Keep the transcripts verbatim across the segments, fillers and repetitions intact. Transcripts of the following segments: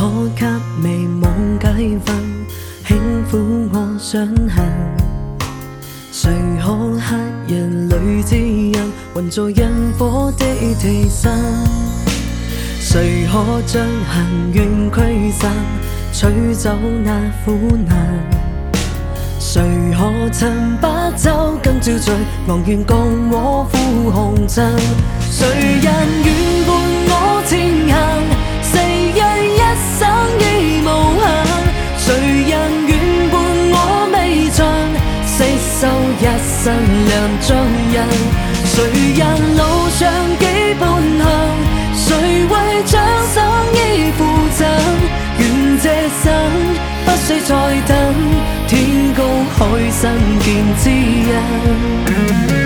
可給美夢解分，輕撫我傷痕？誰可黑夜裏指引，渾在引火的地心？誰可將恨怨驅散，取走那苦難？誰可趁白晝更憔悴，昂然共我赴紅塵？誰人願伴我前行？誓約一生已無限。誰人願伴我未盡？廝守一生兩足印。誰人路上幾半向？誰為將生依附贈？願這生不需再等，天高海深見知音。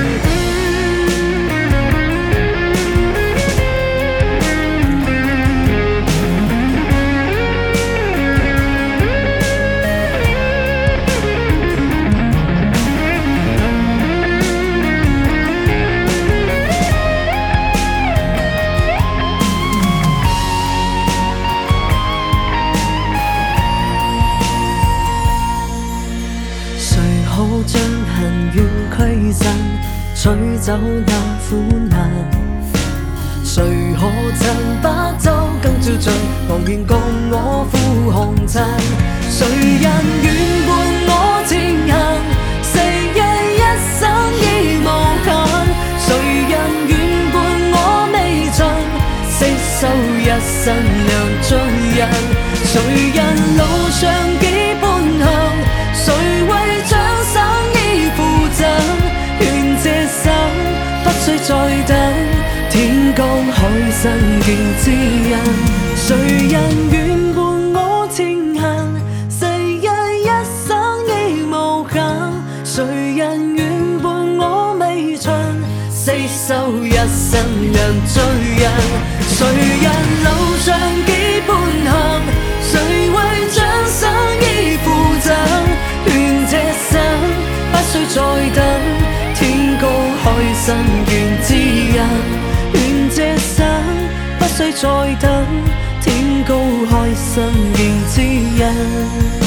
可將恨怨驅散，取走那苦難？誰可趁白晝更憔悴，昂然共我赴紅塵？誰人願伴我前行？誓約一生已無限。誰人願伴我未盡？廝守一生兩足印。誰人路上幾半向？誰為將生依附贈？願這生不需再等，天高海深見知音。誰人願伴我前行？誓約一生已無限。誰人願伴我未盡？廝守一生兩足印。誰人路上幾半向？誰為將生依附贈？願這生不需再等，天高海深見知音。願這生不需再等，天高海深見知音。